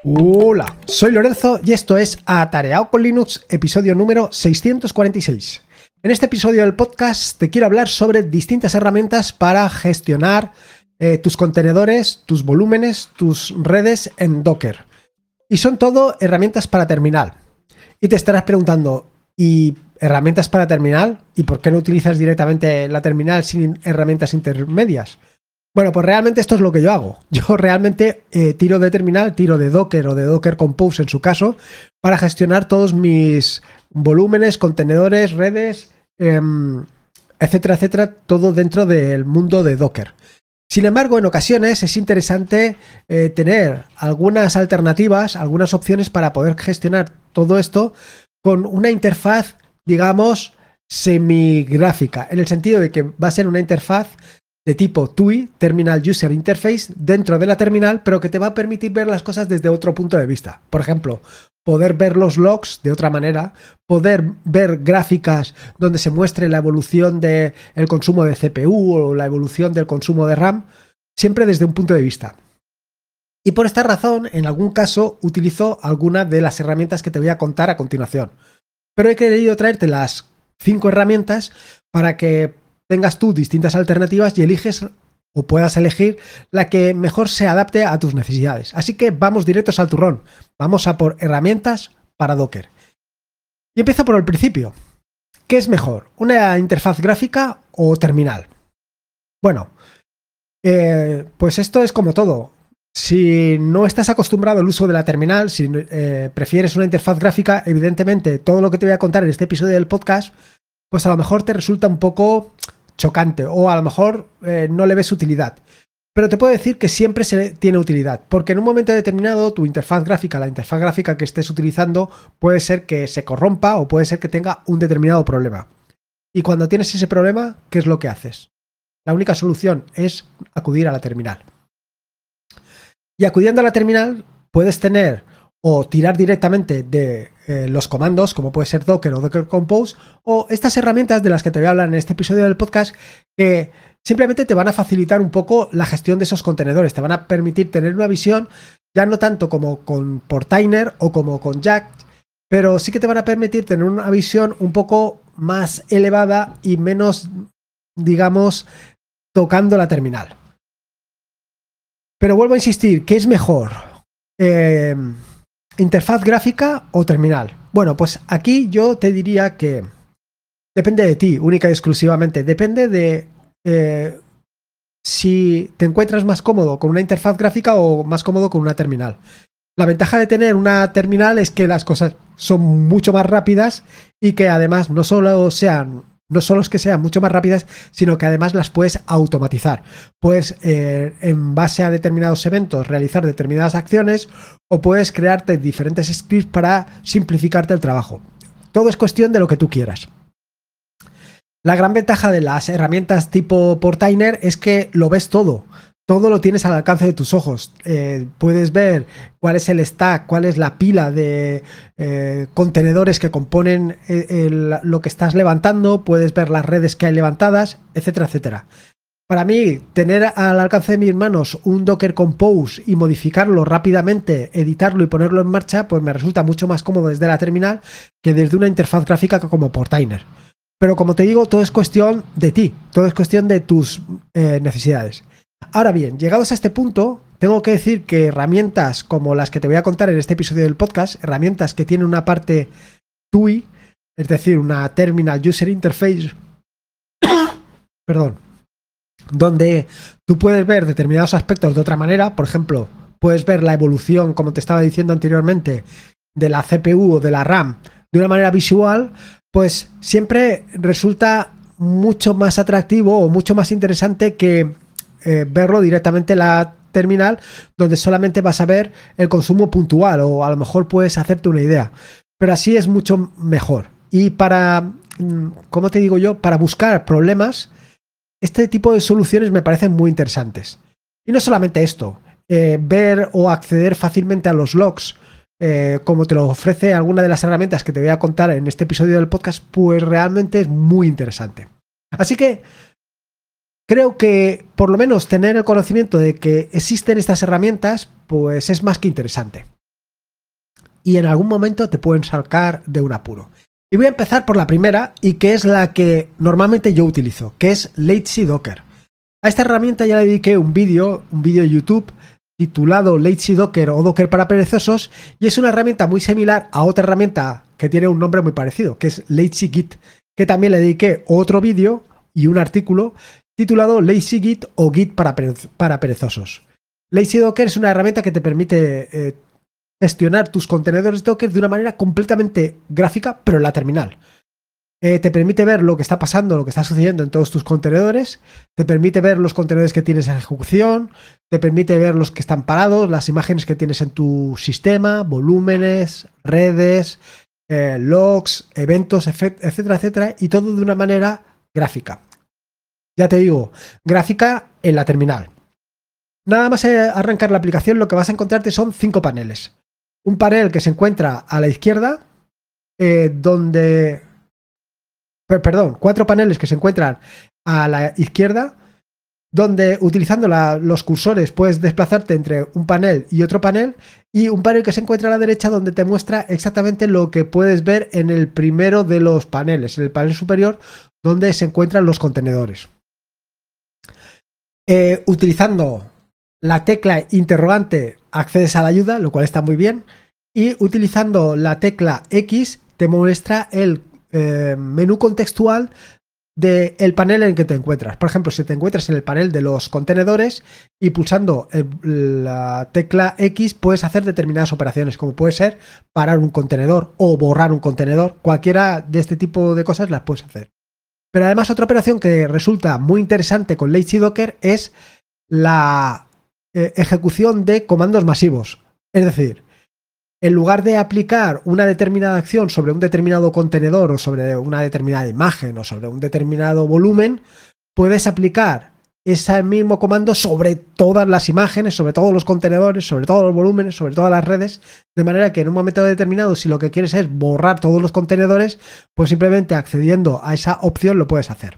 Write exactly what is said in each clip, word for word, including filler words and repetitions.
Hola, soy Lorenzo y esto es Atareado con Linux, episodio número seiscientos cuarenta y seis. En este episodio del podcast te quiero hablar sobre distintas herramientas para gestionar eh, tus contenedores, tus volúmenes, tus redes en Docker. Y son todo herramientas para terminal. Y te estarás preguntando, ¿y herramientas para terminal? ¿Y por qué no utilizas directamente la terminal sin herramientas intermedias? Bueno, pues realmente esto es lo que yo hago. Yo realmente eh, tiro de terminal, tiro de Docker o de Docker Compose en su caso, para gestionar todos mis volúmenes, contenedores, redes, eh, etcétera, etcétera, todo dentro del mundo de Docker. Sin embargo, en ocasiones es interesante eh, tener algunas alternativas, algunas opciones para poder gestionar todo esto con una interfaz, digamos, semigráfica, en el sentido de que va a ser una interfaz de tipo T U I, Terminal User Interface, dentro de la terminal, pero que te va a permitir ver las cosas desde otro punto de vista. Por ejemplo, poder ver los logs de otra manera, poder ver gráficas donde se muestre la evolución del consumo de C P U o la evolución del consumo de RAM, siempre desde un punto de vista. Y por esta razón, en algún caso, utilizo alguna de las herramientas que te voy a contar a continuación. Pero he querido traerte las cinco herramientas para que tengas tú distintas alternativas y eliges o puedas elegir la que mejor se adapte a tus necesidades. Así que vamos directos al turrón. Vamos a por herramientas para Docker. Y empiezo por el principio. ¿Qué es mejor? ¿Una interfaz gráfica o terminal? Bueno, eh, pues esto es como todo. Si no estás acostumbrado al uso de la terminal, si eh, prefieres una interfaz gráfica, evidentemente todo lo que te voy a contar en este episodio del podcast, pues a lo mejor te resulta un poco chocante o a lo mejor eh, no le ves utilidad. Pero te puedo decir que siempre se tiene utilidad, porque en un momento determinado tu interfaz gráfica, la interfaz gráfica que estés utilizando, puede ser que se corrompa o puede ser que tenga un determinado problema. Y cuando tienes ese problema, ¿qué es lo que haces? La única solución es acudir a la terminal. Y acudiendo a la terminal puedes tener o tirar directamente de eh, los comandos, como puede ser Docker o Docker Compose, o estas herramientas de las que te voy a hablar en este episodio del podcast, que simplemente te van a facilitar un poco la gestión de esos contenedores, te van a permitir tener una visión, ya no tanto como con Portainer o como con Jack, pero sí que te van a permitir tener una visión un poco más elevada y menos, digamos, tocando la terminal. Pero vuelvo a insistir, ¿qué es mejor? Eh, ¿Interfaz gráfica o terminal? Bueno, pues aquí yo te diría que depende de ti, única y exclusivamente. Depende de eh, si te encuentras más cómodo con una interfaz gráfica o más cómodo con una terminal. La ventaja de tener una terminal es que las cosas son mucho más rápidas y que además no solo sean no solo es que sean mucho más rápidas, sino que además las puedes automatizar. Puedes, eh, en base a determinados eventos, realizar determinadas acciones o puedes crearte diferentes scripts para simplificarte el trabajo. Todo es cuestión de lo que tú quieras. La gran ventaja de las herramientas tipo Portainer es que lo ves todo. Todo lo tienes al alcance de tus ojos. Eh, puedes ver cuál es el stack, cuál es la pila de eh, contenedores que componen el, el, lo que estás levantando, puedes ver las redes que hay levantadas, etcétera, etcétera. Para mí, tener al alcance de mis manos un Docker Compose y modificarlo rápidamente, editarlo y ponerlo en marcha, pues me resulta mucho más cómodo desde la terminal que desde una interfaz gráfica como Portainer. Pero como te digo, todo es cuestión de ti, todo es cuestión de tus eh, necesidades. Ahora bien, llegados a este punto, tengo que decir que herramientas como las que te voy a contar en este episodio del podcast, herramientas que tienen una parte T U I, es decir, una Terminal User Interface, perdón, donde tú puedes ver determinados aspectos de otra manera, por ejemplo, puedes ver la evolución, como te estaba diciendo anteriormente, de la C P U o de la RAM de una manera visual, pues siempre resulta mucho más atractivo o mucho más interesante que Eh, verlo directamente en la terminal, donde solamente vas a ver el consumo puntual o a lo mejor puedes hacerte una idea, pero así es mucho mejor. Y para, ¿cómo te digo yo? Para buscar problemas, este tipo de soluciones me parecen muy interesantes. Y no solamente esto, eh, ver o acceder fácilmente a los logs, eh, como te lo ofrece alguna de las herramientas que te voy a contar en este episodio del podcast, pues realmente es muy interesante. Así que creo que por lo menos tener el conocimiento de que existen estas herramientas, pues es más que interesante. y en algún momento te pueden sacar de un apuro. Y voy a empezar por la primera, y que es la que normalmente yo utilizo, que es Lazy Docker. A esta herramienta ya le dediqué un vídeo, un vídeo de YouTube titulado Lazy Docker o Docker para perezosos, y es una herramienta muy similar a otra herramienta que tiene un nombre muy parecido, que es Lazy Git, que también le dediqué otro vídeo y un artículo titulado Lazy Git o Git para, perez para perezosos. Lazy Docker es una herramienta que te permite eh, gestionar tus contenedores Docker de una manera completamente gráfica, pero en la terminal. Eh, te permite ver lo que está pasando, lo que está sucediendo en todos tus contenedores, te permite ver los contenedores que tienes en ejecución, te permite ver los que están parados, las imágenes que tienes en tu sistema, volúmenes, redes, eh, logs, eventos, etcétera, etcétera, y todo de una manera gráfica. Ya te digo, gráfica en la terminal. Nada más arrancar la aplicación, lo que vas a encontrarte son cinco paneles. Un panel que se encuentra a la izquierda, eh, donde... Perdón, cuatro paneles que se encuentran a la izquierda, donde utilizando la, los cursores puedes desplazarte entre un panel y otro panel, y un panel que se encuentra a la derecha donde te muestra exactamente lo que puedes ver en el primero de los paneles, en el panel superior, donde se encuentran los contenedores. Eh, utilizando la tecla interrogante accedes a la ayuda, lo cual está muy bien, y utilizando la tecla X te muestra el Eh, menú contextual del panel en el que te encuentras. Por ejemplo, si te encuentras en el panel de los contenedores y pulsando el, la tecla X puedes hacer determinadas operaciones, como puede ser parar un contenedor o borrar un contenedor. Cualquiera de este tipo de cosas las puedes hacer. Pero además otra operación que resulta muy interesante con Lazy Docker es la eh, ejecución de comandos masivos. Es decir, en lugar de aplicar una determinada acción sobre un determinado contenedor o sobre una determinada imagen o sobre un determinado volumen, puedes aplicar ese mismo comando sobre todas las imágenes, sobre todos los contenedores, sobre todos los volúmenes, sobre todas las redes, de manera que en un momento determinado, si lo que quieres es borrar todos los contenedores, pues simplemente accediendo a esa opción lo puedes hacer.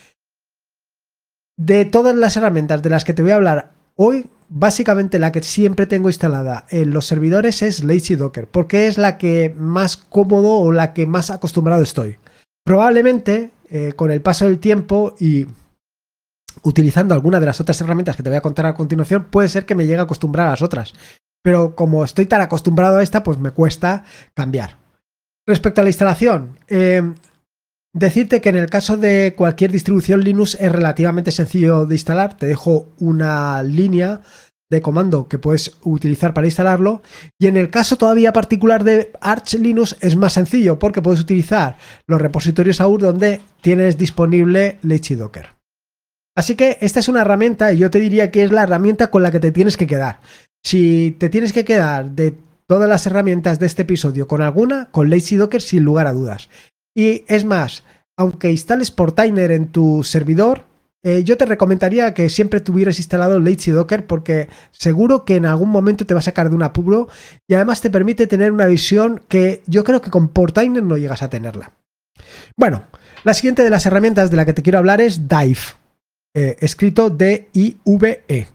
De todas las herramientas de las que te voy a hablar hoy, básicamente la que siempre tengo instalada en los servidores es Lazy Docker, porque es la que más cómodo o la que más acostumbrado estoy. Probablemente eh, con el paso del tiempo y utilizando alguna de las otras herramientas que te voy a contar a continuación, puede ser que me llegue a acostumbrar a las otras, pero como estoy tan acostumbrado a esta, pues me cuesta cambiar. Respecto a la instalación, eh, decirte que en el caso de cualquier distribución Linux es relativamente sencillo de instalar. Te dejo una línea de comando que puedes utilizar para instalarlo, y en el caso todavía particular de Arch Linux es más sencillo porque puedes utilizar los repositorios A U R donde tienes disponible Lazy Docker. Así que esta es una herramienta y yo te diría que es la herramienta con la que te tienes que quedar. Si te tienes que quedar de todas las herramientas de este episodio con alguna, con Lazy Docker sin lugar a dudas. Y es más, aunque instales Portainer en tu servidor, eh, yo te recomendaría que siempre tuvieras instalado Lazy Docker porque seguro que en algún momento te va a sacar de un apuro y además te permite tener una visión que yo creo que con Portainer no llegas a tenerla. Bueno, la siguiente de las herramientas de la que te quiero hablar es Dive, eh, escrito D I V E.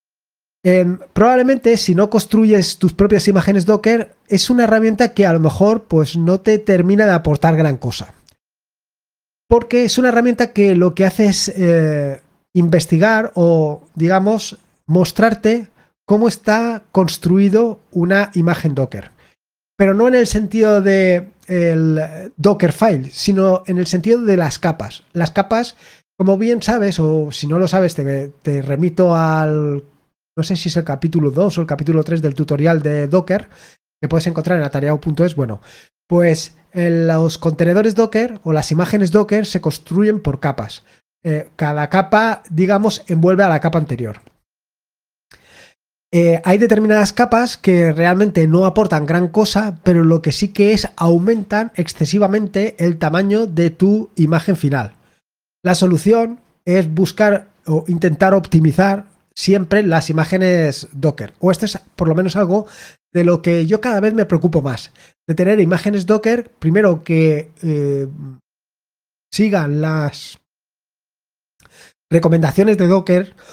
Eh, probablemente si no construyes tus propias imágenes Docker, es una herramienta que a lo mejor pues, no te termina de aportar gran cosa. Porque es una herramienta que lo que hace es eh, investigar o, digamos, mostrarte cómo está construido una imagen Docker. Pero no en el sentido de el Dockerfile, sino en el sentido de las capas. Las capas, como bien sabes, o si no lo sabes, te, te remito al... No sé si es el capítulo dos o el capítulo tres del tutorial de Docker, que puedes encontrar en atareado punto es. Bueno, pues los contenedores Docker o las imágenes Docker se construyen por capas. Eh, cada capa, digamos, envuelve a la capa anterior. Eh, hay determinadas capas que realmente no aportan gran cosa, pero lo que sí que es aumentan excesivamente el tamaño de tu imagen final. La solución es buscar o intentar optimizar siempre las imágenes Docker, o esto es por lo menos algo de lo que yo cada vez me preocupo más, de tener imágenes Docker, primero que eh, sigan las recomendaciones de Docker,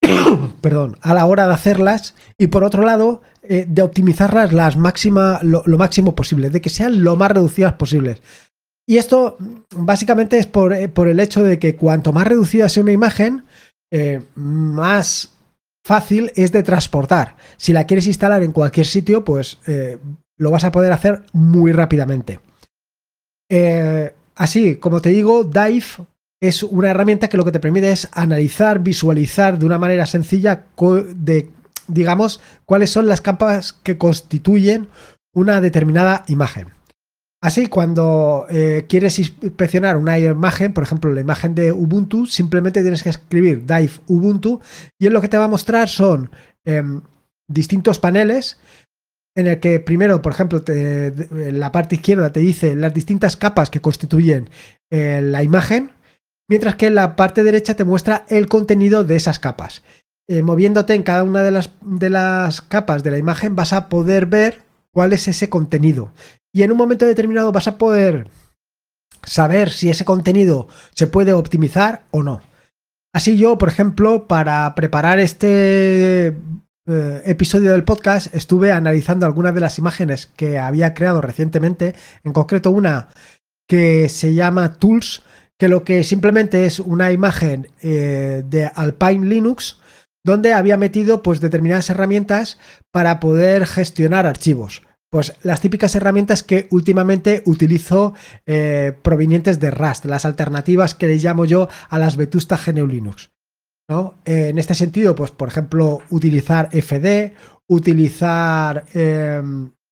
perdón, a la hora de hacerlas y por otro lado eh, de optimizarlas las máxima, lo, lo máximo posible, de que sean lo más reducidas posibles. Y esto básicamente es por, eh, por el hecho de que cuanto más reducida sea una imagen, eh, más fácil es de transportar. Si la quieres instalar en cualquier sitio, pues eh, lo vas a poder hacer muy rápidamente. Eh, así, como te digo, Dive es una herramienta que lo que te permite es analizar, visualizar de una manera sencilla de, digamos, cuáles son las capas que constituyen una determinada imagen. Así, cuando eh, quieres inspeccionar una imagen, por ejemplo, la imagen de Ubuntu, simplemente tienes que escribir Dive Ubuntu y en lo que te va a mostrar son eh, distintos paneles en el que primero, por ejemplo, te, en la parte izquierda te dice las distintas capas que constituyen eh, la imagen, mientras que en la parte derecha te muestra el contenido de esas capas. Eh, moviéndote en cada una de las, de las capas de la imagen vas a poder ver cuál es ese contenido. Y en un momento determinado vas a poder saber si ese contenido se puede optimizar o no. Así yo, por ejemplo, para preparar este eh, episodio del podcast, estuve analizando algunas de las imágenes que había creado recientemente, en concreto una que se llama Tools, que lo que simplemente es una imagen eh, de Alpine Linux, donde había metido pues determinadas herramientas para poder gestionar archivos. Pues las típicas herramientas que últimamente utilizo eh, provenientes de Rust, las alternativas que le llamo yo a las Vetusta G N U Linux, ¿no? Eh, en este sentido, pues por ejemplo, utilizar F D, utilizar eh,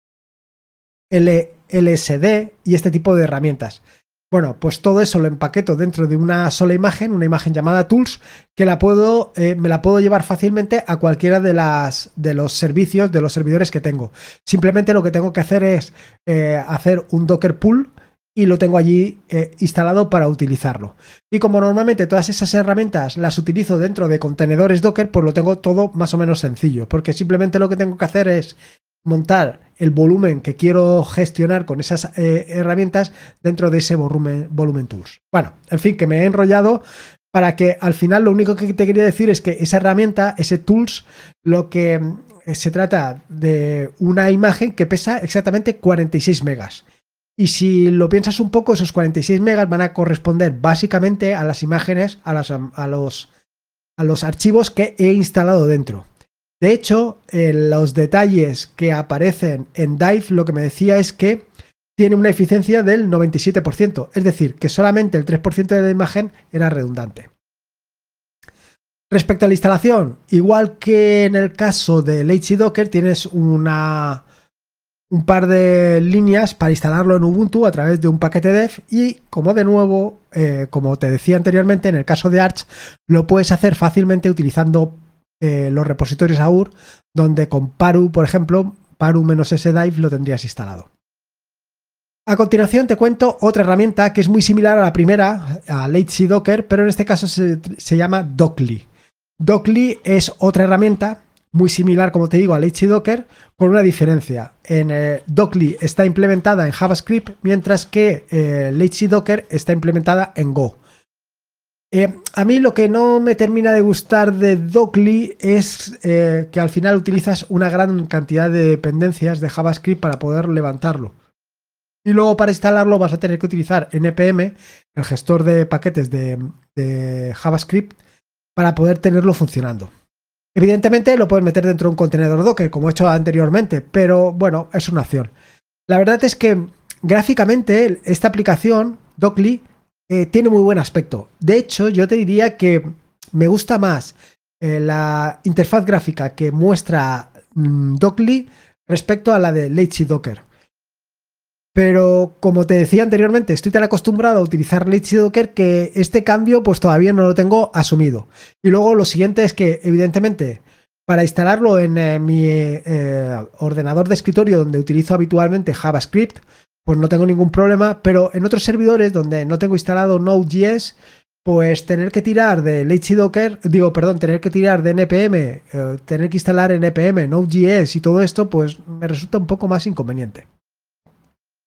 L S D y este tipo de herramientas. Bueno, pues todo eso lo empaqueto dentro de una sola imagen, una imagen llamada Tools, que la puedo, eh, me la puedo llevar fácilmente a cualquiera de, las, de los servicios, de los servidores que tengo. Simplemente lo que tengo que hacer es eh, hacer un Docker pull y lo tengo allí eh, instalado para utilizarlo. Y como normalmente todas esas herramientas las utilizo dentro de contenedores Docker, pues lo tengo todo más o menos sencillo, porque simplemente lo que tengo que hacer es montar el volumen que quiero gestionar con esas eh, herramientas dentro de ese volumen, volumen tools. Bueno, en fin, que me he enrollado para que al final lo único que te quería decir es que esa herramienta, ese tools, lo que eh, se trata de una imagen que pesa exactamente cuarenta y seis megas. Y si lo piensas un poco, esos cuarenta y seis megas van a corresponder básicamente a las imágenes, a, las, a, los, a los archivos que he instalado dentro. De hecho, en los detalles que aparecen en Dive, lo que me decía es que tiene una eficiencia del noventa y siete por ciento, es decir, que solamente el tres por ciento de la imagen era redundante. Respecto a la instalación, igual que en el caso de Lazy Docker, tienes una, un par de líneas para instalarlo en Ubuntu a través de un paquete dev y, como de nuevo, eh, como te decía anteriormente, en el caso de Arch, lo puedes hacer fácilmente utilizando Eh, los repositorios A U R, donde con Paru, por ejemplo, Paru-sdive lo tendrías instalado. A continuación te cuento otra herramienta que es muy similar a la primera, a Lazy Docker, pero en este caso se, se llama Dockly. Dockly es otra herramienta muy similar, como te digo, a Lazy Docker, con una diferencia. En eh, Dockly está implementada en JavaScript, mientras que eh, Lazy Docker está implementada en Go. Eh, a mí lo que no me termina de gustar de Dockly es eh, que al final utilizas una gran cantidad de dependencias de JavaScript para poder levantarlo. Y luego para instalarlo vas a tener que utilizar N P M, el gestor de paquetes de, de JavaScript, para poder tenerlo funcionando. Evidentemente lo puedes meter dentro de un contenedor Docker, como he hecho anteriormente, pero bueno, es una opción. La verdad es que gráficamente esta aplicación, Dockly, Eh, tiene muy buen aspecto. De hecho, yo te diría que me gusta más eh, la interfaz gráfica que muestra mmm, Dockly respecto a la de Lazy Docker. Pero como te decía anteriormente, estoy tan acostumbrado a utilizar Lazy Docker que este cambio pues todavía no lo tengo asumido. Y luego lo siguiente es que, evidentemente, para instalarlo en eh, mi eh, ordenador de escritorio donde utilizo habitualmente JavaScript, pues no tengo ningún problema, pero en otros servidores donde no tengo instalado Node.js, pues tener que tirar de Lazy Docker, digo, perdón, tener que tirar de N P M, eh, tener que instalar N P M, Node.js y todo esto, pues me resulta un poco más inconveniente.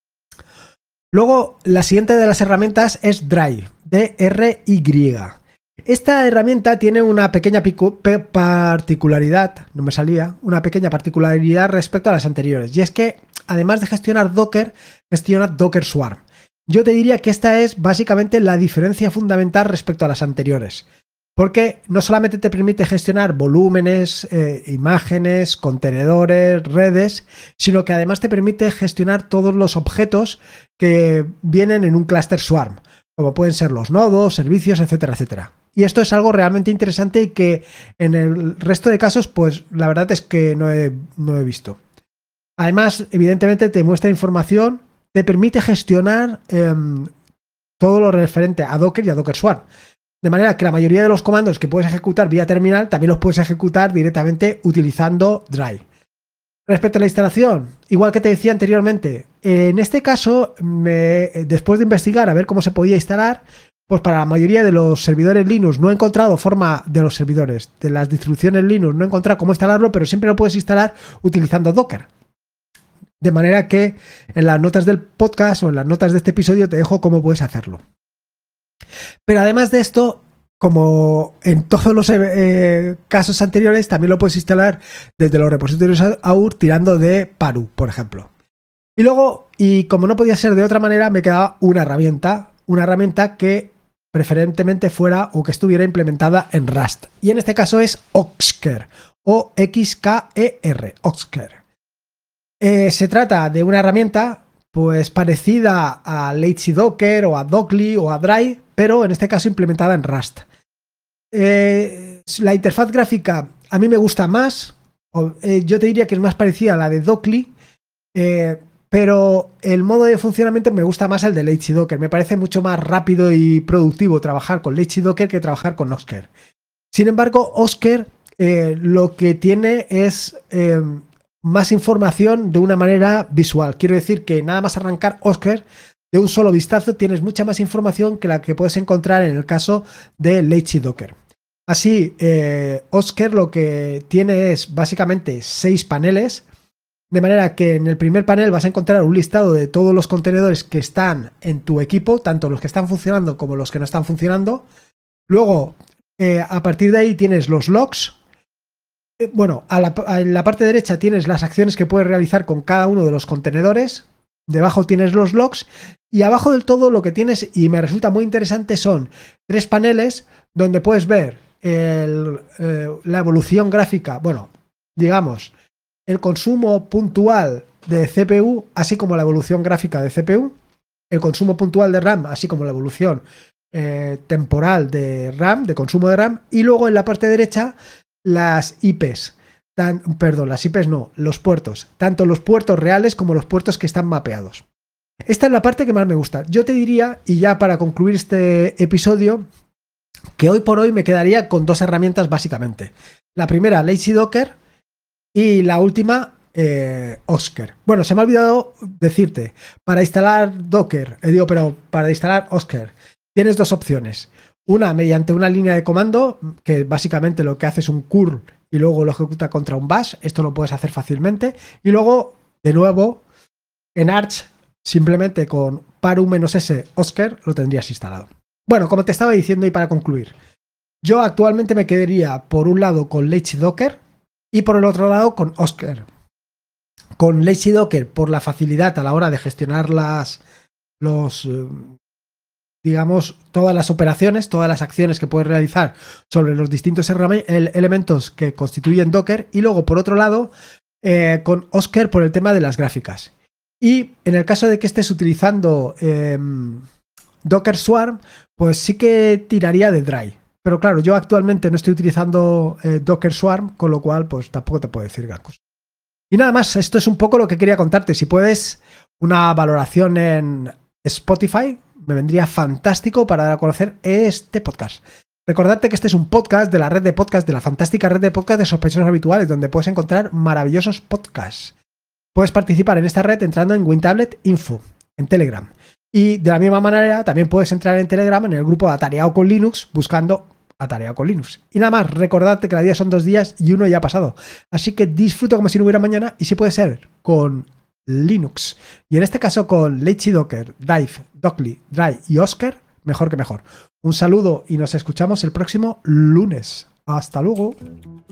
Luego, la siguiente de las herramientas es Drive, D R Y. Esta herramienta tiene una pequeña particularidad, no me salía, una pequeña particularidad respecto a las anteriores, y es que además de gestionar Docker, gestiona Docker Swarm. Yo te diría que esta es básicamente la diferencia fundamental respecto a las anteriores, porque no solamente te permite gestionar volúmenes, eh, imágenes, contenedores, redes, sino que además te permite gestionar todos los objetos que vienen en un cluster Swarm, como pueden ser los nodos, servicios, etcétera, etcétera. Y esto es algo realmente interesante y que en el resto de casos, pues la verdad es que no he, no he visto. Además, evidentemente te muestra información, te permite gestionar eh, todo lo referente a Docker y a Docker Swarm. De manera que la mayoría de los comandos que puedes ejecutar vía terminal también los puedes ejecutar directamente utilizando Dry. Respecto a la instalación, igual que te decía anteriormente, en este caso, me, después de investigar a ver cómo se podía instalar, pues para la mayoría de los servidores Linux no he encontrado forma de los servidores, de las distribuciones Linux no he encontrado cómo instalarlo, pero siempre lo puedes instalar utilizando Docker. De manera que en las notas del podcast o en las notas de este episodio te dejo cómo puedes hacerlo. Pero además de esto, como en todos los eh, casos anteriores, también lo puedes instalar desde los repositorios A U R tirando de Paru, por ejemplo. Y luego, y como no podía ser de otra manera, me quedaba una herramienta, una herramienta que preferentemente fuera o que estuviera implementada en Rust. Y en este caso es Oxker, O X K E R, Oxker. Eh, se trata de una herramienta pues parecida a Lazy Docker o a Dockly o a Dry, pero en este caso implementada en Rust. Eh, la interfaz gráfica a mí me gusta más, o, eh, yo te diría que es más parecida a la de Dockly, eh, pero el modo de funcionamiento me gusta más el de Lazy Docker. Me parece mucho más rápido y productivo trabajar con Lazy Docker que trabajar con Oxker. Sin embargo, Oxker eh, lo que tiene es eh, más información de una manera visual. Quiero decir que nada más arrancar Oxker, de un solo vistazo tienes mucha más información que la que puedes encontrar en el caso de Lazy Docker. Así, eh, Oxker lo que tiene es básicamente seis paneles, de manera que en el primer panel vas a encontrar un listado de todos los contenedores que están en tu equipo, tanto los que están funcionando como los que no están funcionando. Luego, eh, a partir de ahí tienes los logs. Eh, bueno, a la, a la parte derecha tienes las acciones que puedes realizar con cada uno de los contenedores. Debajo tienes los logs y abajo del todo lo que tienes, y me resulta muy interesante, son tres paneles donde puedes ver el, eh, la evolución gráfica, bueno, digamos, el consumo puntual de C P U, así como la evolución gráfica de C P U, el consumo puntual de RAM, así como la evolución eh, temporal de RAM, de consumo de RAM, y luego en la parte derecha las I Ps. Tan, perdón, las I Ps no, los puertos, tanto los puertos reales como los puertos que están mapeados. Esta es la parte que más me gusta. Yo te diría, y ya para concluir este episodio, que hoy por hoy me quedaría con dos herramientas básicamente. La primera, Lazy Docker, y la última, eh, Oxker. Bueno, se me ha olvidado decirte, para instalar Docker, eh, digo, pero para instalar Oxker, tienes dos opciones. Una, mediante una línea de comando, que básicamente lo que hace es un curl y luego lo ejecuta contra un bash. Esto lo puedes hacer fácilmente. Y luego, de nuevo, en Arch, simplemente con paru-s Oxker lo tendrías instalado. Bueno, como te estaba diciendo y para concluir, yo actualmente me quedaría por un lado con Lazy Docker y por el otro lado con Oxker. Con Lazy Docker por la facilidad a la hora de gestionar las, los... Eh, digamos, todas las operaciones, todas las acciones que puedes realizar sobre los distintos elementos que constituyen Docker, y luego, por otro lado, eh, con Oxker por el tema de las gráficas. Y en el caso de que estés utilizando eh, Docker Swarm, pues sí que tiraría de Dry. Pero claro, yo actualmente no estoy utilizando eh, Docker Swarm, con lo cual pues tampoco te puedo decir gran cosa. Y nada más, esto es un poco lo que quería contarte. Si puedes, una valoración en Spotify me vendría fantástico para dar a conocer este podcast. Recordarte que este es un podcast de la red de podcast, de la fantástica red de podcast de Sospechosos Habituales, donde puedes encontrar maravillosos podcasts. Puedes participar en esta red entrando en WinTablet Info, en Telegram. Y de la misma manera, también puedes entrar en Telegram en el grupo Atareado con Linux, buscando Atareado con Linux. Y nada más, recordarte que la vida son dos días y uno ya ha pasado. Así que disfruta como si no hubiera mañana, y si puede ser, con Linux. Y en este caso con Lazy Docker, Dive, Dockly, Dry y Oxker, mejor que mejor. Un saludo y nos escuchamos el próximo lunes. Hasta luego.